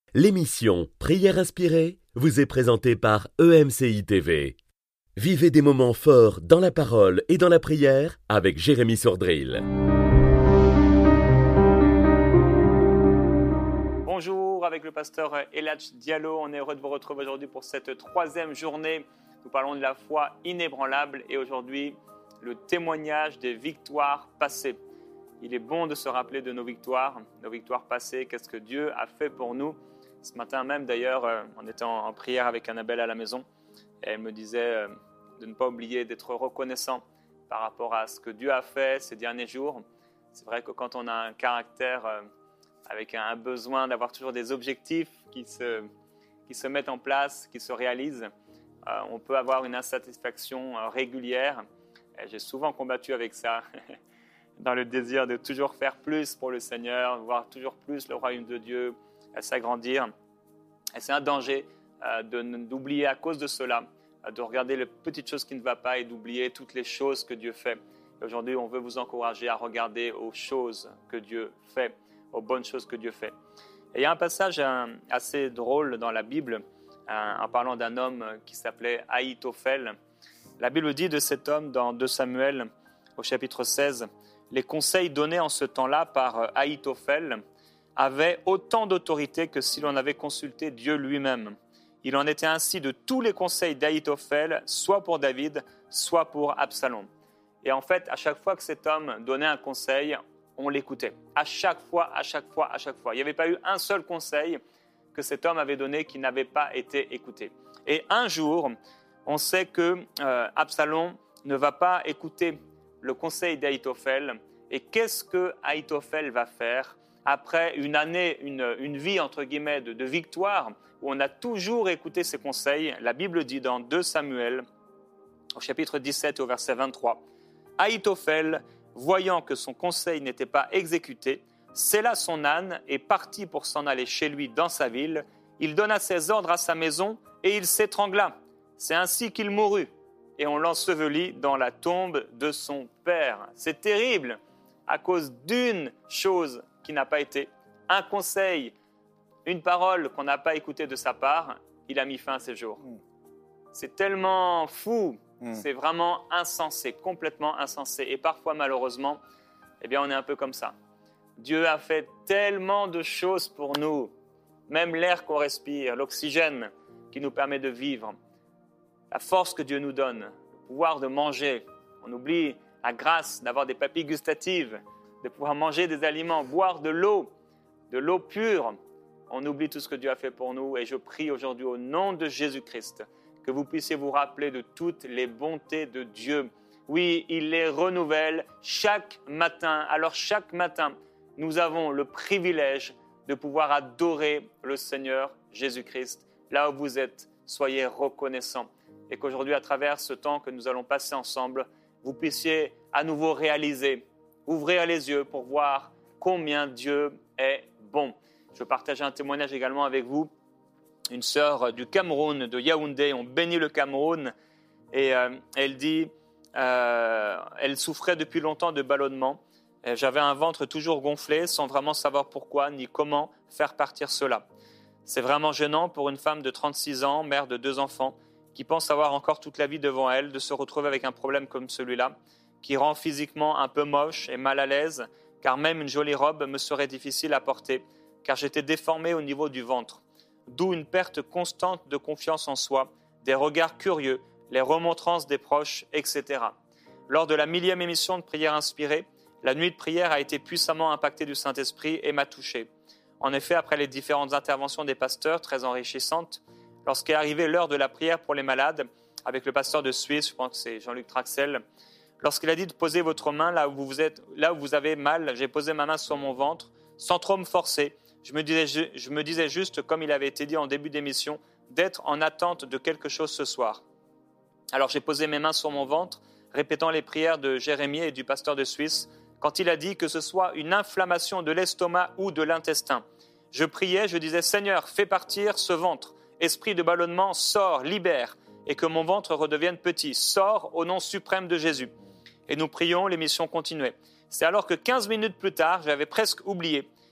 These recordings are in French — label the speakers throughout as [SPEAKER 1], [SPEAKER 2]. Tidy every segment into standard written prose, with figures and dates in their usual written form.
[SPEAKER 1] L'émission Prière inspirée vous est présentée par EMCI TV. Vivez des moments forts dans la parole et dans la prière avec Jérémy Sordrill.
[SPEAKER 2] Bonjour, avec le pasteur Eladj Diallo, on est heureux de vous retrouver aujourd'hui pour cette troisième journée. Nous parlons de la foi inébranlable et aujourd'hui le témoignage des victoires passées. Il est bon de se rappeler de nos victoires passées, qu'est-ce que Dieu a fait pour nous. Ce matin même d'ailleurs, on était en prière avec Annabelle à la maison et elle me disait de ne pas oublier d'être reconnaissant par rapport à ce que Dieu a fait ces derniers jours. C'est vrai que quand on a un caractère avec un besoin d'avoir toujours des objectifs qui se mettent en place, qui se réalisent, on peut avoir une insatisfaction régulière. Et j'ai souvent combattu avec ça, dans le désir de toujours faire plus pour le Seigneur, voir toujours plus le royaume de Dieu s'agrandir. Et c'est un danger d'oublier à cause de cela, de regarder les petites choses qui ne vont pas et d'oublier toutes les choses que Dieu fait. Et aujourd'hui, on veut vous encourager à regarder aux choses que Dieu fait, aux bonnes choses que Dieu fait. Et il y a un passage assez drôle dans la Bible, en parlant d'un homme qui s'appelait Ahitophel. La Bible dit de cet homme dans 2 Samuel, au chapitre 16, « Les conseils donnés en ce temps-là par Ahitophel avaient autant d'autorité que si l'on avait consulté Dieu lui-même. Il en était ainsi de tous les conseils d'Ahitophel, soit pour David, soit pour Absalom. » Et en fait, à chaque fois que cet homme donnait un conseil, on l'écoutait. À chaque fois. Il n'y avait pas eu un seul conseil que cet homme avait donné qui n'avait pas été écouté. Et un jour, on sait que Absalom ne va pas écouter le conseil d'Ahitophel. Et qu'est-ce que Ahitophel va faire après une année, une vie entre guillemets de victoire, où on a toujours écouté ses conseils? La Bible dit dans 2 Samuel, au chapitre 17 et au verset 23, « Ahitophel, voyant que son conseil n'était pas exécuté, sella son âne et partit pour s'en aller chez lui dans sa ville. Il donna ses ordres à sa maison et il s'étrangla. C'est ainsi qu'il mourut. Et on l'ensevelit dans la tombe de son père. » C'est terrible, à cause d'une chose qui n'a pas été, un conseil, une parole qu'on n'a pas écoutée de sa part, il a mis fin à ses jours. C'est tellement fou, c'est vraiment insensé, complètement insensé. Et parfois, malheureusement, eh bien, on est un peu comme ça. Dieu a fait tellement de choses pour nous, même l'air qu'on respire, l'oxygène qui nous permet de vivre, la force que Dieu nous donne, le pouvoir de manger. On oublie la grâce d'avoir des papilles gustatives, de pouvoir manger des aliments, boire de l'eau pure. On oublie tout ce que Dieu a fait pour nous et je prie aujourd'hui au nom de Jésus-Christ que vous puissiez vous rappeler de toutes les bontés de Dieu. Oui, il les renouvelle chaque matin. Alors chaque matin, nous avons le privilège de pouvoir adorer le Seigneur Jésus-Christ. Là où vous êtes, soyez reconnaissants. Et qu'aujourd'hui, à travers ce temps que nous allons passer ensemble, vous puissiez à nouveau réaliser, ouvrir les yeux pour voir combien Dieu est bon. Je partage un témoignage également avec vous. Une sœur du Cameroun, de Yaoundé, on bénit le Cameroun, et elle dit, elle souffrait depuis longtemps de ballonnement. J'avais un ventre toujours gonflé sans vraiment savoir pourquoi ni comment faire partir cela. C'est vraiment gênant pour une femme de 36 ans, mère de 2 enfants, qui pense avoir encore toute la vie devant elle, de se retrouver avec un problème comme celui-là, qui rend physiquement un peu moche et mal à l'aise, car même une jolie robe me serait difficile à porter, car j'étais déformé au niveau du ventre. D'où une perte constante de confiance en soi, des regards curieux, les remontrances des proches, etc. Lors de la 1000e émission de Prière inspirée, la nuit de prière a été puissamment impactée du Saint-Esprit et m'a touché. En effet, après les différentes interventions des pasteurs, très enrichissantes, lorsqu'est arrivée l'heure de la prière pour les malades, avec le pasteur de Suisse, je pense que c'est Jean-Luc Traxel, lorsqu'il a dit de poser votre main là où vous avez mal, j'ai posé ma main sur mon ventre, sans trop me forcer. Je me disais juste, comme il avait été dit en début d'émission, d'être en attente de quelque chose ce soir. Alors j'ai posé mes mains sur mon ventre, répétant les prières de Jérémie et du pasteur de Suisse, quand il a dit que ce soit une inflammation de l'estomac ou de l'intestin. Je priais, je disais, Seigneur, fais partir ce ventre. Esprit de ballonnement, sors, libère, et que mon ventre redevienne petit. Sors au nom suprême de Jésus. Et nous prions, l'émission continuait. C'est alors que 15 minutes plus tard, j'avais presque oublié,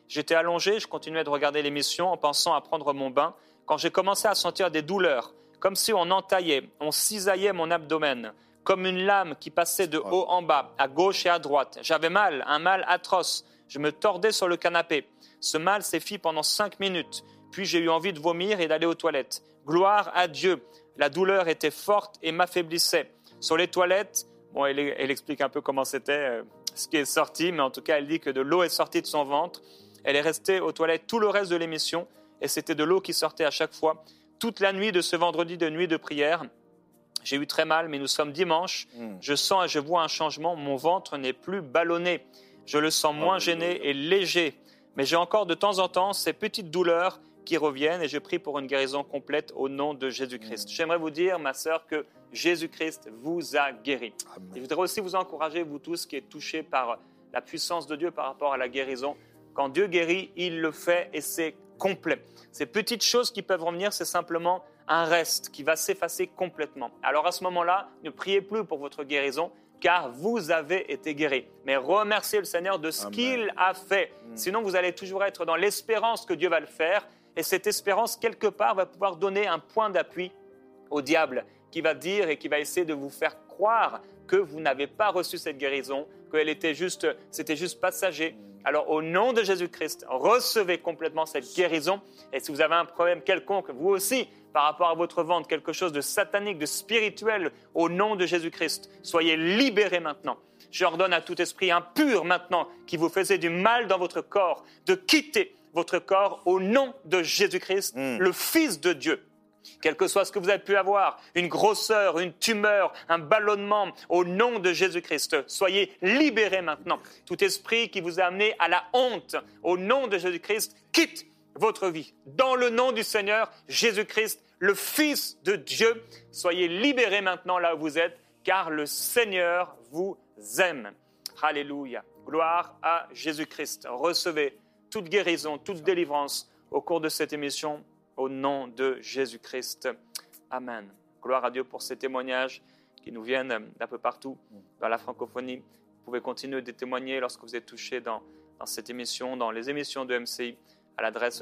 [SPEAKER 2] J'étais allongé, je continuais de regarder l'émission en pensant à prendre mon bain, quand j'ai commencé à sentir des douleurs, comme si on entaillait, on cisaillait mon abdomen, comme une lame qui passait de haut en bas, à gauche et à droite. J'avais mal, un mal atroce. Je me tordais sur le canapé. Ce mal s'est fait pendant 5 minutes. Puis j'ai eu envie de vomir et d'aller aux toilettes. Gloire à Dieu. La douleur était forte et m'affaiblissait. Sur les toilettes, elle explique un peu comment c'était, ce qui est sorti, mais en tout cas, elle dit que de l'eau est sortie de son ventre. Elle est restée aux toilettes tout le reste de l'émission et c'était de l'eau qui sortait à chaque fois. Toute la nuit de ce vendredi de nuit de prière, j'ai eu très mal, mais nous sommes dimanche. Je sens et je vois un changement. Mon ventre n'est plus ballonné. Je le sens moins gêné et léger. Mais j'ai encore de temps en temps ces petites douleurs qui reviennent et je prie pour une guérison complète au nom de Jésus-Christ. J'aimerais vous dire, ma sœur, que Jésus-Christ vous a guéri.
[SPEAKER 3] Amen.
[SPEAKER 2] Et je voudrais aussi vous encourager, vous tous qui êtes touchés par la puissance de Dieu par rapport à la guérison. Quand Dieu guérit, il le fait et c'est complet. Ces petites choses qui peuvent revenir, c'est simplement un reste qui va s'effacer complètement. Alors à ce moment-là, ne priez plus pour votre guérison, car vous avez été guéri. Mais remerciez le Seigneur de ce qu'il a fait. Sinon, vous allez toujours être dans l'espérance que Dieu va le faire. Et cette espérance, quelque part, va pouvoir donner un point d'appui au diable qui va dire et qui va essayer de vous faire croire que vous n'avez pas reçu cette guérison, que c'était juste passager. Alors, au nom de Jésus-Christ, recevez complètement cette guérison. Et si vous avez un problème quelconque, vous aussi, par rapport à votre ventre, quelque chose de satanique, de spirituel, au nom de Jésus-Christ, soyez libérés maintenant. J'ordonne à tout esprit impur maintenant qui vous faisait du mal dans votre corps de quitter votre corps au nom de Jésus-Christ, le Fils de Dieu. Quel que soit ce que vous avez pu avoir, une grosseur, une tumeur, un ballonnement, au nom de Jésus-Christ, soyez libérés maintenant. Tout esprit qui vous a amené à la honte, au nom de Jésus-Christ, quitte votre vie. Dans le nom du Seigneur Jésus-Christ, le Fils de Dieu, soyez libérés maintenant là où vous êtes, car le Seigneur vous aime. Alléluia. Gloire à Jésus-Christ. Recevez toute guérison, toute délivrance au cours de cette émission, au nom de Jésus-Christ. Amen. Gloire à Dieu pour ces témoignages qui nous viennent d'un peu partout dans la francophonie. Vous pouvez continuer de témoigner lorsque vous êtes touché dans cette émission, dans les émissions de MCI, à l'adresse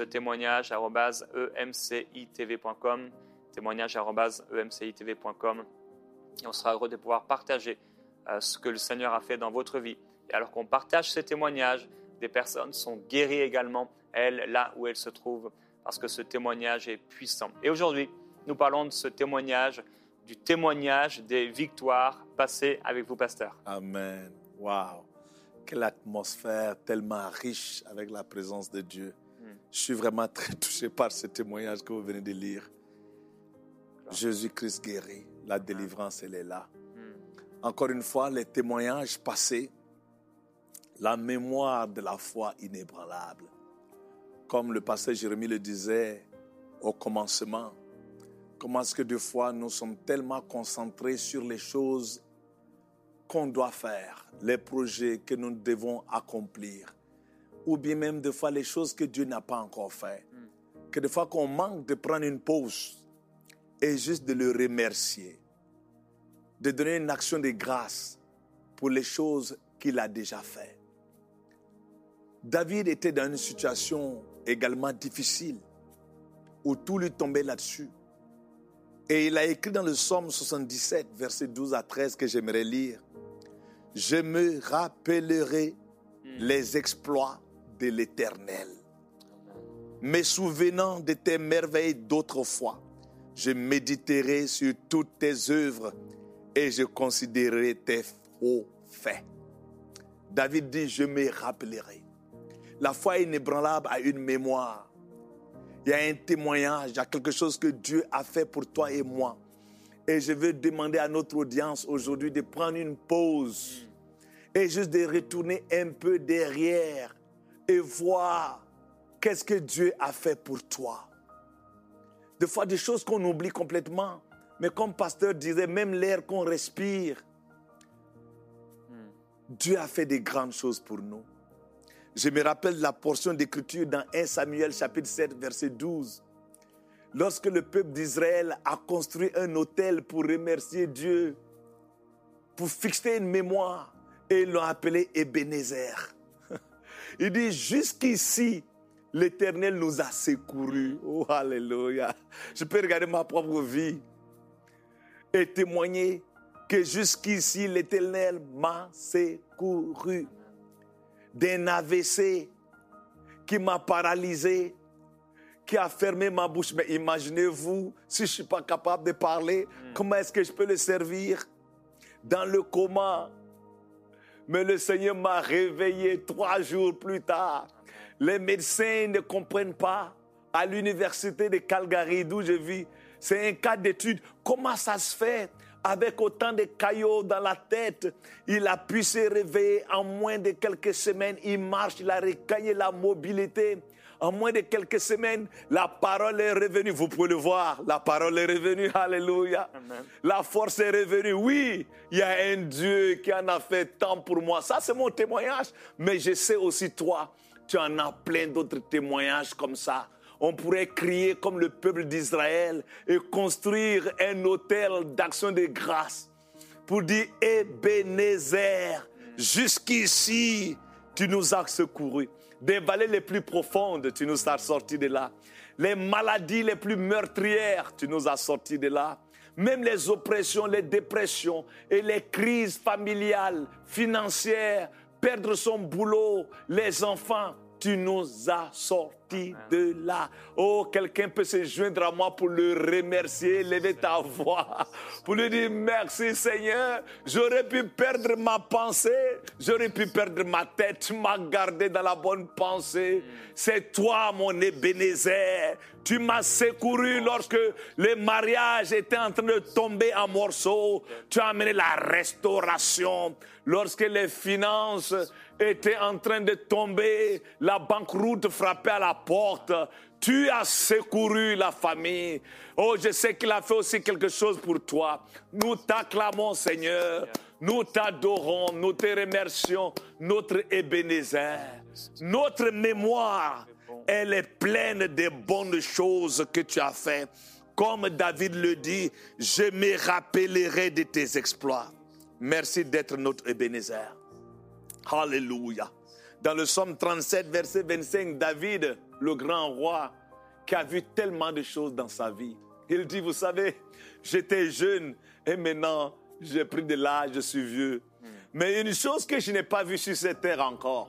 [SPEAKER 2] témoignage@emcitv.com, témoignage@emcitv.com. Et on sera heureux de pouvoir partager ce que le Seigneur a fait dans votre vie. Et alors qu'on partage ces témoignages, des personnes sont guéries également, elles, là où elles se trouvent, parce que ce témoignage est puissant. Et aujourd'hui, nous parlons de ce témoignage, du témoignage des victoires passées avec vous, pasteur.
[SPEAKER 3] Amen. Wow. Quelle atmosphère tellement riche avec la présence de Dieu. Je suis vraiment très touché par ce témoignage que vous venez de lire. Jésus-Christ guérit. La délivrance, elle est là. Encore une fois, les témoignages passés, la mémoire de la foi inébranlable. Comme le pasteur Jérémie le disait au commencement, comment est-ce que des fois nous sommes tellement concentrés sur les choses qu'on doit faire, les projets que nous devons accomplir, ou bien même des fois les choses que Dieu n'a pas encore fait, que des fois qu'on manque de prendre une pause et juste de le remercier, de donner une action de grâce pour les choses qu'il a déjà faites. David était dans une situation également difficile où tout lui tombait là-dessus. Et il a écrit dans le psaume 77, versets 12 à 13 que j'aimerais lire. « Je me rappellerai les exploits de l'Éternel. Me souvenant de tes merveilles d'autrefois, je méditerai sur toutes tes œuvres et je considérerai tes hauts faits. » David dit, je me rappellerai. La foi inébranlable a une mémoire. Il y a un témoignage, il y a quelque chose que Dieu a fait pour toi et moi. Et je veux demander à notre audience aujourd'hui de prendre une pause et juste de retourner un peu derrière et voir qu'est-ce que Dieu a fait pour toi. Des fois, des choses qu'on oublie complètement. Mais comme pasteur disait, même l'air qu'on respire, Dieu a fait des grandes choses pour nous. Je me rappelle la portion d'écriture dans 1 Samuel chapitre 7 verset 12. Lorsque le peuple d'Israël a construit un autel pour remercier Dieu, pour fixer une mémoire, et ils l'ont appelé Ebenezer. Il dit, jusqu'ici, l'Éternel nous a secourus. Oh, alléluia. Je peux regarder ma propre vie et témoigner que jusqu'ici, l'Éternel m'a secouru d'un AVC qui m'a paralysé, qui a fermé ma bouche. Mais imaginez-vous, si je ne suis pas capable de parler, comment est-ce que je peux le servir? Dans le coma. Mais le Seigneur m'a réveillé 3 jours plus tard. Les médecins ne comprennent pas. À l'université de Calgary, d'où je vis, c'est un cas d'étude. Comment ça se fait? Avec autant de caillots dans la tête, il a pu se réveiller en moins de quelques semaines. Il marche, il a regagné la mobilité. En moins de quelques semaines, la parole est revenue. Vous pouvez le voir, la parole est revenue. Alléluia. Amen. La force est revenue. Oui, il y a un Dieu qui en a fait tant pour moi. Ça, c'est mon témoignage. Mais je sais aussi, toi, tu en as plein d'autres témoignages comme ça. On pourrait crier comme le peuple d'Israël et construire un autel d'action de grâce pour dire « Ebenezer, jusqu'ici, tu nous as secourus. Des vallées les plus profondes, tu nous as sortis de là. Les maladies les plus meurtrières, tu nous as sortis de là. Même les oppressions, les dépressions et les crises familiales, financières, perdre son boulot, les enfants, tu nous as sortis de là. Oh, quelqu'un peut se joindre à moi pour le remercier, lever ta voix, pour lui dire merci Seigneur. J'aurais pu perdre ma pensée, j'aurais pu perdre ma tête, tu m'as gardé dans la bonne pensée. C'est toi mon Ebenezer. Tu m'as secouru lorsque le mariage était en train de tomber en morceaux. Tu as amené la restauration. Lorsque les finances étaient en train de tomber, la banqueroute frappait à la porte. Tu as secouru la famille. Oh, je sais qu'il a fait aussi quelque chose pour toi. Nous t'acclamons, Seigneur. Nous t'adorons, nous te remercions. Notre Ebenezer, notre mémoire, elle est pleine de bonnes choses que tu as faites. Comme David le dit, je me rappellerai de tes exploits. Merci d'être notre Ebenezer. Alléluia. Dans le psaume 37, verset 25, David, le grand roi, qui a vu tellement de choses dans sa vie, il dit, vous savez, j'étais jeune et maintenant j'ai pris de l'âge, je suis vieux. Mais une chose que je n'ai pas vue sur cette terre encore,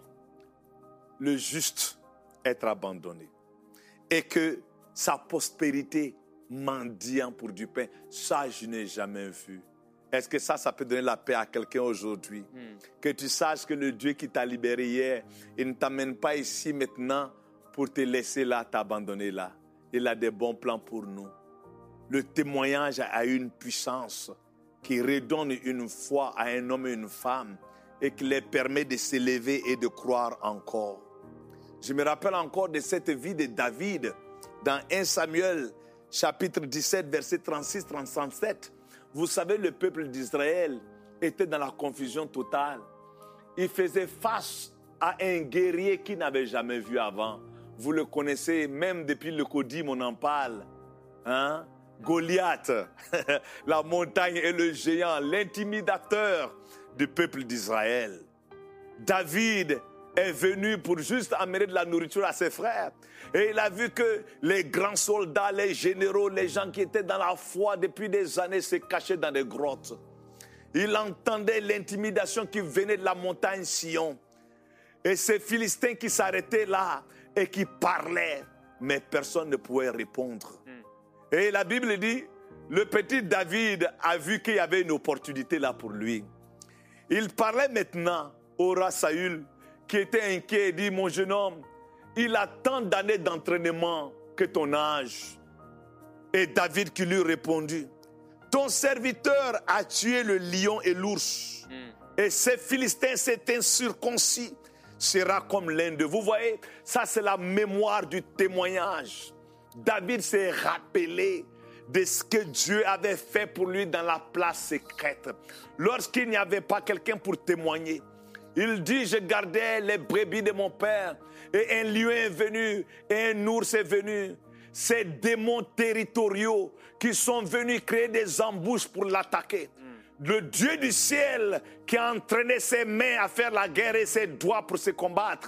[SPEAKER 3] le juste être abandonné. Et que sa prospérité mendiant pour du pain, ça je n'ai jamais vu. Est-ce que ça peut donner la paix à quelqu'un aujourd'hui? Que tu saches que le Dieu qui t'a libéré hier, il ne t'amène pas ici maintenant pour te laisser là, t'abandonner là. Il a des bons plans pour nous. Le témoignage a une puissance qui redonne une foi à un homme et une femme et qui les permet de s'élever et de croire encore. Je me rappelle encore de cette vie de David dans 1 Samuel, chapitre 17, verset 36-37. Vous savez, le peuple d'Israël était dans la confusion totale. Il faisait face à un guerrier qu'il n'avait jamais vu avant. Vous le connaissez, même depuis le Codim, on en parle. Hein? Goliath, la montagne et le géant, l'intimidateur du peuple d'Israël. David est venu pour juste amener de la nourriture à ses frères. Et il a vu que les grands soldats, les généraux, les gens qui étaient dans la foi depuis des années se cachaient dans des grottes. Il entendait l'intimidation qui venait de la montagne Sion. Et ces Philistins qui s'arrêtaient là et qui parlaient, mais personne ne pouvait répondre. Et la Bible dit, le petit David a vu qu'il y avait une opportunité là pour lui. Il parlait maintenant au roi Saül, qui était inquiet, et dit, mon jeune homme, il a tant d'années d'entraînement que ton âge. Et David qui lui répondit, ton serviteur a tué le lion et l'ours. Et ces Philistins, cet incirconcis, sera comme l'un d'eux. Vous voyez, ça c'est la mémoire du témoignage. David s'est rappelé de ce que Dieu avait fait pour lui dans la place secrète. Lorsqu'il n'y avait pas quelqu'un pour témoigner, il dit, je gardais les brebis de mon père et un lion est venu et un ours est venu. Ces démons territoriaux qui sont venus créer des embûches pour l'attaquer. Le Dieu du ciel qui a entraîné ses mains à faire la guerre et ses doigts pour se combattre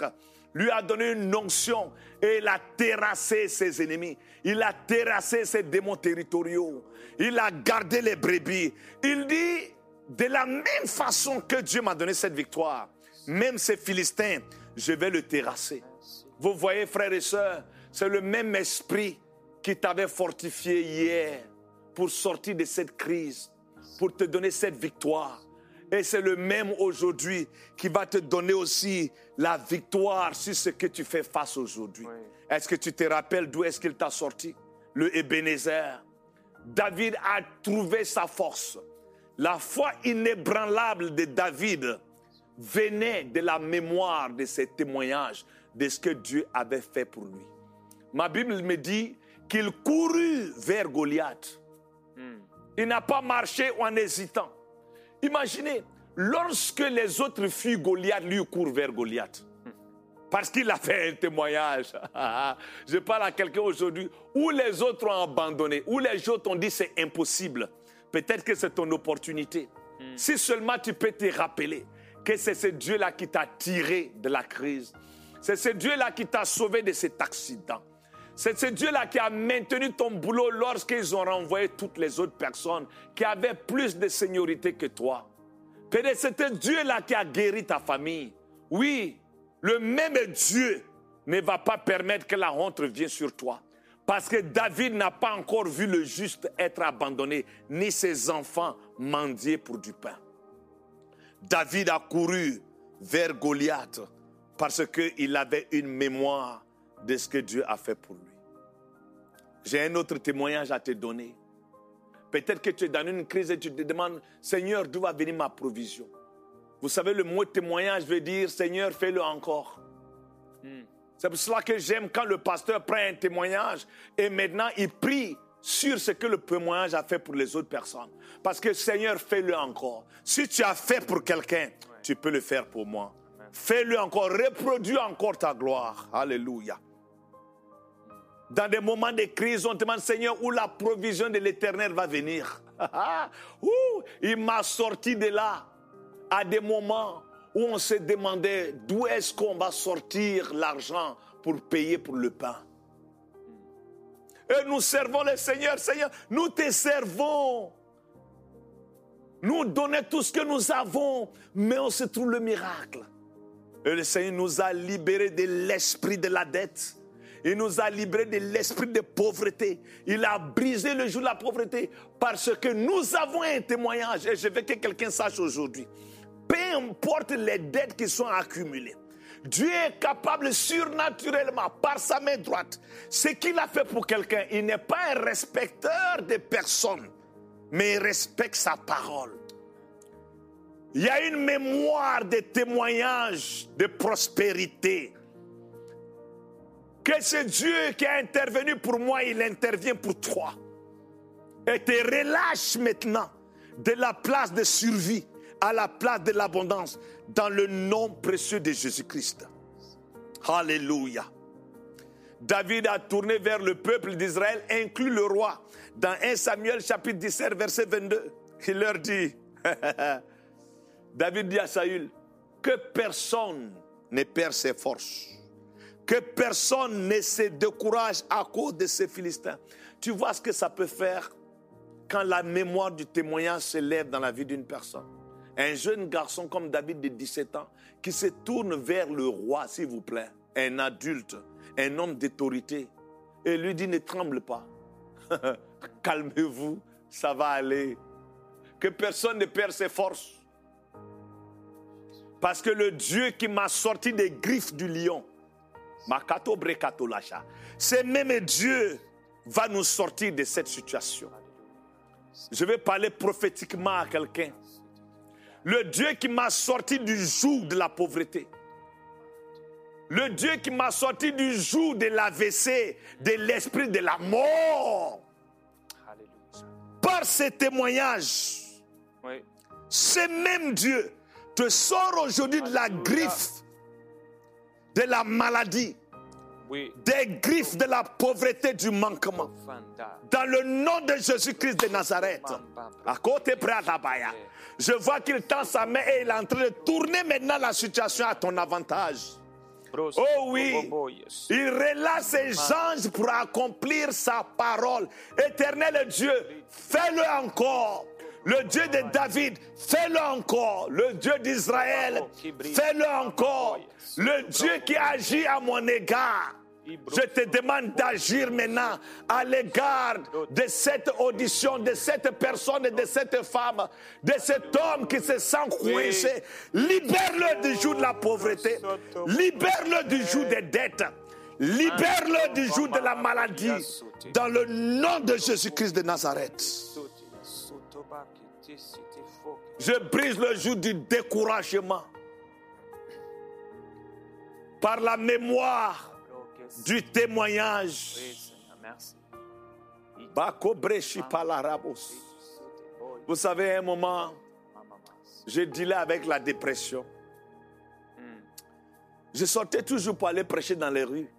[SPEAKER 3] lui a donné une onction et il a terrassé ses ennemis. Il a terrassé ses démons territoriaux. Il a gardé les brebis. Il dit, de la même façon que Dieu m'a donné cette victoire, même ces Philistins, je vais le terrasser. Vous voyez, frères et sœurs, c'est le même esprit qui t'avait fortifié hier pour sortir de cette crise, pour te donner cette victoire. Et c'est le même aujourd'hui qui va te donner aussi la victoire sur ce que tu fais face aujourd'hui. Oui. Est-ce que tu te rappelles d'où est-ce qu'il t'a sorti? Le Ebenezer. David a trouvé sa force. La foi inébranlable de David venait de la mémoire de ses témoignages, de ce que Dieu avait fait pour lui. Ma Bible me dit qu'il courut vers Goliath. Il n'a pas marché en hésitant. Imaginez, lorsque les autres fuient Goliath, lui court vers Goliath. Parce qu'il a fait un témoignage. Je parle à quelqu'un aujourd'hui où les autres ont abandonné, où les autres ont dit c'est impossible. Peut-être que c'est ton opportunité. Si seulement tu peux te rappeler que c'est ce Dieu-là qui t'a tiré de la crise. C'est ce Dieu-là qui t'a sauvé de cet accident. C'est ce Dieu-là qui a maintenu ton boulot lorsqu'ils ont renvoyé toutes les autres personnes qui avaient plus de seniorité que toi. Peut-être c'est Dieu-là qui a guéri ta famille. Oui, le même Dieu ne va pas permettre que la honte revienne sur toi. Parce que David n'a pas encore vu le juste être abandonné, ni ses enfants mendier pour du pain. David a couru vers Goliath parce qu'il avait une mémoire de ce que Dieu a fait pour lui. J'ai un autre témoignage à te donner. Peut-être que tu es dans une crise et tu te demandes, Seigneur, d'où va venir ma provision? Vous savez, le mot témoignage veut dire, Seigneur, fais-le encore. C'est pour cela que j'aime quand le pasteur prend un témoignage et maintenant il prie sur ce que le témoignage a fait pour les autres personnes. Parce que Seigneur, fais-le encore. Si tu as fait pour quelqu'un, tu peux le faire pour moi. Fais-le encore, reproduis encore ta gloire. Alléluia. Dans des moments de crise, on te demande, Seigneur, où la provision de l'Éternel va venir. Il m'a sorti de là à des moments où on se demandait d'où est-ce qu'on va sortir l'argent pour payer pour le pain. Et nous servons le Seigneur. Seigneur, nous te servons. Nous donnons tout ce que nous avons, mais on se trouve le miracle. Et le Seigneur nous a libérés de l'esprit de la dette. Il nous a libérés de l'esprit de pauvreté. Il a brisé le joug de la pauvreté parce que nous avons un témoignage. Et je veux que quelqu'un sache aujourd'hui. Peu importe les dettes qui sont accumulées, Dieu est capable surnaturellement, par sa main droite, ce qu'il a fait pour quelqu'un. Il n'est pas un respecteur de personnes, mais il respecte sa parole. Il y a une mémoire de témoignages de prospérité. Que ce Dieu qui a intervenu pour moi, il intervient pour toi. Et te relâche maintenant de la place de survie à la place de l'abondance dans le nom précieux de Jésus-Christ. Alléluia. David a tourné vers le peuple d'Israël, inclus le roi. Dans 1 Samuel chapitre 17, verset 22, il leur dit, David dit à Saül, que personne ne perd ses forces. Que personne ne se décourage à cause de ces Philistins. Tu vois ce que ça peut faire quand la mémoire du témoignage s'élève dans la vie d'une personne. Un jeune garçon comme David de 17 ans qui se tourne vers le roi, s'il vous plaît, un adulte, un homme d'autorité, et lui dit ne tremble pas. Calmez-vous, ça va aller. Que personne ne perd ses forces. Parce que le Dieu qui m'a sorti des griffes du lion, ce même Dieu va nous sortir de cette situation. Je vais parler prophétiquement à quelqu'un. Le Dieu qui m'a sorti du joug de la pauvreté. Le Dieu qui m'a sorti du joug de l'AVC, de l'esprit de la mort. Par ces témoignages, ce même Dieu te sort aujourd'hui de la griffe de la maladie, des griffes de la pauvreté, du manquement. Dans le nom de Jésus-Christ de Nazareth. À côté Pratabaya. Je vois qu'il tend sa main et il est en train de tourner maintenant la situation à ton avantage. Oh oui, il relâche ses anges pour accomplir sa parole. Éternel Dieu, fais-le encore. Le Dieu de David, fais-le encore. Le Dieu d'Israël, fais-le encore. Le Dieu qui agit à mon égard. Je te demande d'agir maintenant à l'égard de cette audition, de cette personne et de cette femme, de cet homme qui se sent coincé. Libère-le du joug de la pauvreté. Libère-le du joug des dettes. Libère-le du joug de la maladie. Dans le nom de Jésus-Christ de Nazareth. Je brise le joug du découragement. Par la mémoire du témoignage. Vous savez, à un moment, je dealais avec la dépression. Je sortais toujours pour aller prêcher dans les rues.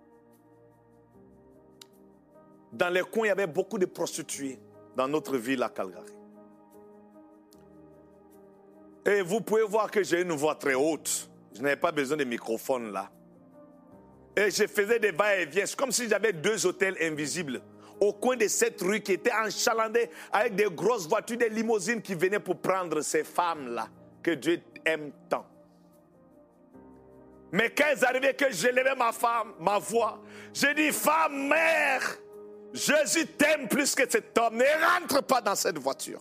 [SPEAKER 3] Dans les coins, il y avait beaucoup de prostituées dans notre ville à Calgary. Et vous pouvez voir que j'ai une voix très haute. Je n'avais pas besoin de microphone là. Et je faisais des va-et-vient. C'est comme si j'avais 2 hôtels invisibles au coin de cette rue qui était enchalandée avec des grosses voitures, des limousines qui venaient pour prendre ces femmes-là que Dieu aime tant. Mais quand ils arrivaient, que j'élevais ma voix, j'ai dit, femme, mère, Jésus t'aime plus que cet homme. Ne rentre pas dans cette voiture.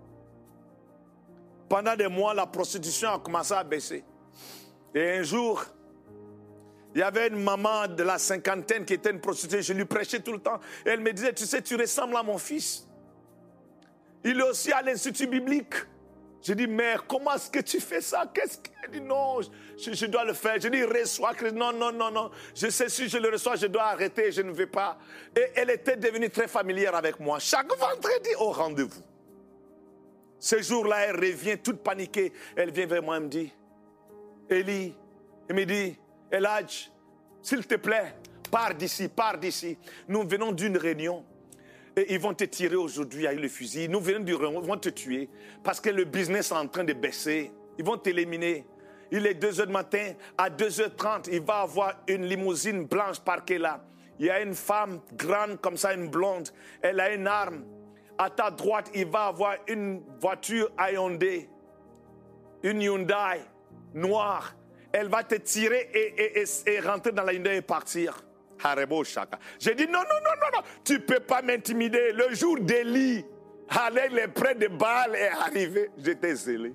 [SPEAKER 3] Pendant des mois, la prostitution a commencé à baisser. Et un jour, il y avait une maman de la cinquantaine qui était une prostituée. Je lui prêchais tout le temps. Et elle me disait, tu sais, tu ressembles à mon fils. Il est aussi à l'institut biblique. Je dis, mère, comment est-ce que tu fais ça? Qu'est-ce qu'elle dit? Non, je dois le faire. Je dis, reçois Christ. Non. Je sais, si je le reçois, je dois arrêter. Je ne veux pas. Et elle était devenue très familière avec moi. Chaque vendredi au rendez-vous. Ce jour-là, elle revient toute paniquée. Elle vient vers moi et me dit, Élie, elle me dit, Eladj, s'il te plaît, pars d'ici. Nous venons d'une réunion et ils vont te tirer aujourd'hui avec le fusil. Nous venons d'une réunion, ils vont te tuer parce que le business est en train de baisser. Ils vont t'éliminer. Il est 2h du matin, à 2h30, il va avoir une limousine blanche parquée là. Il y a une femme grande comme ça, une blonde. Elle a une arme. À ta droite, il va avoir une voiture Hyundai, une Hyundai noire. Elle va te tirer et rentrer dans la Hyundai et partir. Harebo Shaka. J'ai dit non, tu ne peux pas m'intimider. Le jour d'Élie, avec les prêts de Baal est arrivé. J'étais zélé.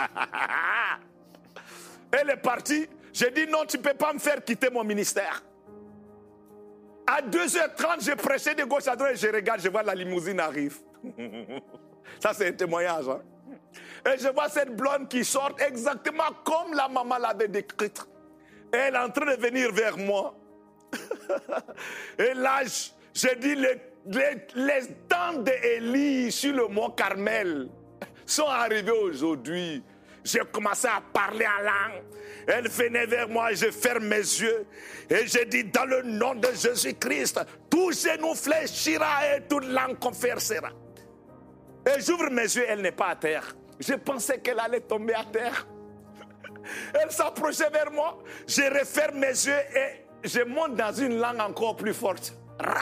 [SPEAKER 3] Elle est partie. J'ai dit non, tu ne peux pas me faire quitter mon ministère. À 2h30, je prêchais de gauche à droite et je regarde, je vois la limousine arrive. Ça, c'est un témoignage. Hein? Et je vois cette blonde qui sort exactement comme la maman l'avait décrite. Et elle est en train de venir vers moi. Et là, j'ai dit, les temps d'Élie sur le mont Carmel sont arrivés aujourd'hui. J'ai commencé à parler en langue. Elle venait vers moi, je ferme mes yeux. Et je dis, dans le nom de Jésus-Christ, tout genou fléchira et toute langue confessera. Et j'ouvre mes yeux, elle n'est pas à terre. Je pensais qu'elle allait tomber à terre. Elle s'approchait vers moi. Je referme mes yeux et je monte dans une langue encore plus forte.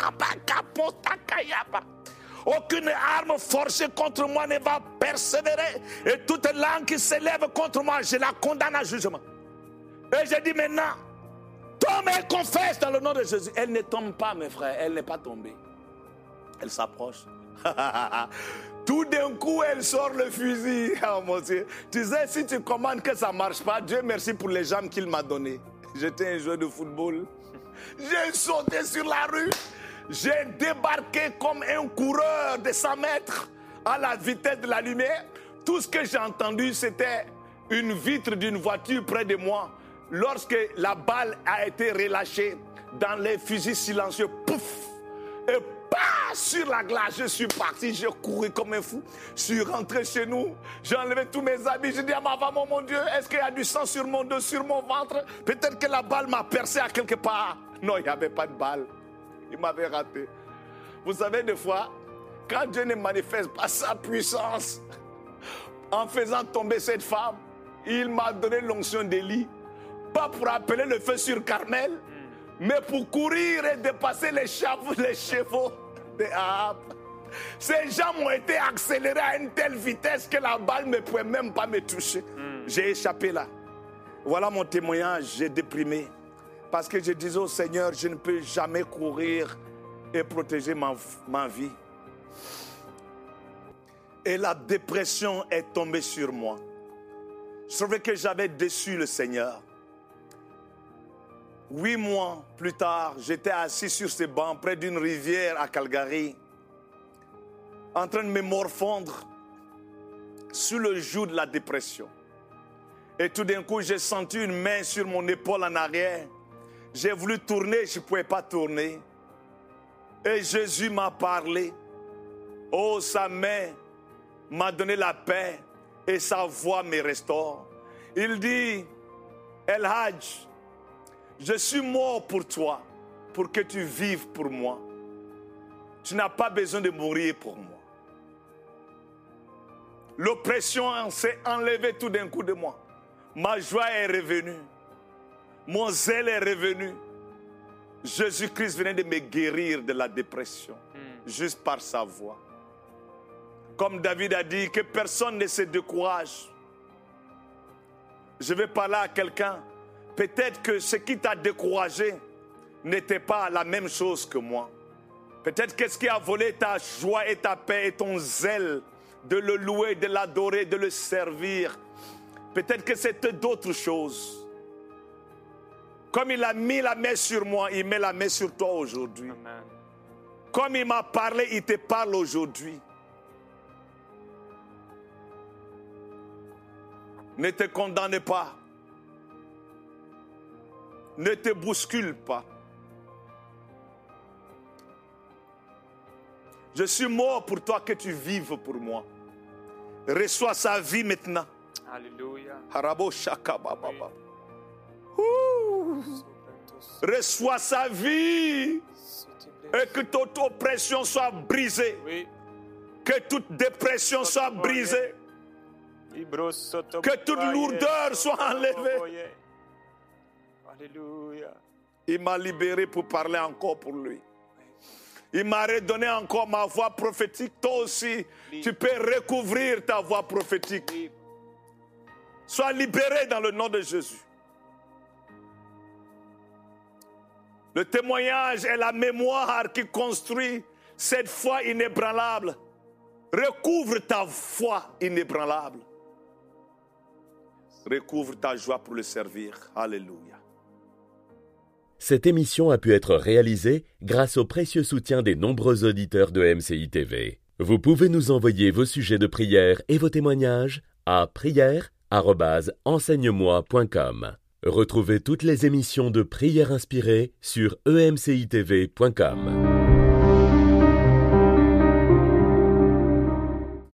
[SPEAKER 3] Aucune arme forgée contre moi ne va persévérer. Et toute langue qui s'élève contre moi, je la condamne à jugement. Et je dis maintenant, tombe et confesse dans le nom de Jésus. Elle ne tombe pas, mes frères. Elle n'est pas tombée. Elle s'approche. Tout d'un coup, elle sort le fusil. Oh mon Dieu. Tu sais, si tu commandes que ça ne marche pas, Dieu merci pour les jambes qu'il m'a données. J'étais un joueur de football. J'ai sauté sur la rue. J'ai débarqué comme un coureur de 100 mètres à la vitesse de la lumière. Tout ce que j'ai entendu, c'était une vitre d'une voiture près de moi. Lorsque la balle a été relâchée dans les fusils silencieux, pouf, et pas sur la glace, je suis parti, j'ai couru comme un fou. Je suis rentré chez nous, j'ai enlevé tous mes habits. J'ai dit à ma femme, mon Dieu, est-ce qu'il y a du sang sur mon dos, sur mon ventre? Peut-être que la balle m'a percé à quelque part. Non, il n'y avait pas de balle. Il m'avait raté. Vous savez, des fois, quand Dieu ne manifeste pas sa puissance, en faisant tomber cette femme, il m'a donné l'onction d'Élie pas pour appeler le feu sur Carmel, mais pour courir et dépasser les chevaux de Ahab. Ces gens m'ont été accélérés à une telle vitesse que la balle ne pouvait même pas me toucher. J'ai échappé là. Voilà mon témoignage, j'ai déprimé. Parce que je disais au Seigneur, je ne peux jamais courir et protéger ma vie. Et la dépression est tombée sur moi. Je trouvais que j'avais déçu le Seigneur. 8 mois plus tard, j'étais assis sur ce banc près d'une rivière à Calgary, en train de me morfondre sous le joug de la dépression. Et tout d'un coup, j'ai senti une main sur mon épaule en arrière. J'ai voulu tourner, je ne pouvais pas tourner. Et Jésus m'a parlé. Oh, sa main m'a donné la paix et sa voix me restaure. Il dit, El Hadj, je suis mort pour toi, pour que tu vives pour moi. Tu n'as pas besoin de mourir pour moi. L'oppression s'est enlevée tout d'un coup de moi. Ma joie est revenue. Mon zèle est revenu. Jésus-Christ venait de me guérir de la dépression, juste par sa voix. Comme David a dit, que personne ne se décourage. Je vais parler à quelqu'un. Peut-être que ce qui t'a découragé n'était pas la même chose que moi. Peut-être que ce qui a volé ta joie et ta paix et ton zèle de le louer, de l'adorer, de le servir. Peut-être que c'était d'autres choses. Comme il a mis la main sur moi, il met la main sur toi aujourd'hui. Amen. Comme il m'a parlé, il te parle aujourd'hui. Ne te condamne pas. Ne te bouscule pas. Je suis mort pour toi, que tu vives pour moi. Reçois sa vie maintenant.
[SPEAKER 2] Alléluia.
[SPEAKER 3] Harabo shaka baba. Reçois sa vie. Et que toute oppression soit brisée. Oui. Que toute dépression soit brisée. Que toute lourdeur soit enlevée.
[SPEAKER 2] Alléluia.
[SPEAKER 3] Il m'a libéré pour parler encore pour lui. Il m'a redonné encore ma voix prophétique. Toi aussi, tu peux recouvrir ta voix prophétique. Sois libéré dans le nom de Jésus. Le témoignage est la mémoire qui construit cette foi inébranlable. Recouvre ta foi inébranlable. Recouvre ta joie pour le servir. Alléluia.
[SPEAKER 1] Cette émission a pu être réalisée grâce au précieux soutien des nombreux auditeurs de MCI TV. Vous pouvez nous envoyer vos sujets de prière et vos témoignages à prière@enseigne-moi.com. Retrouvez toutes les émissions de Prière inspirée sur emcitv.com.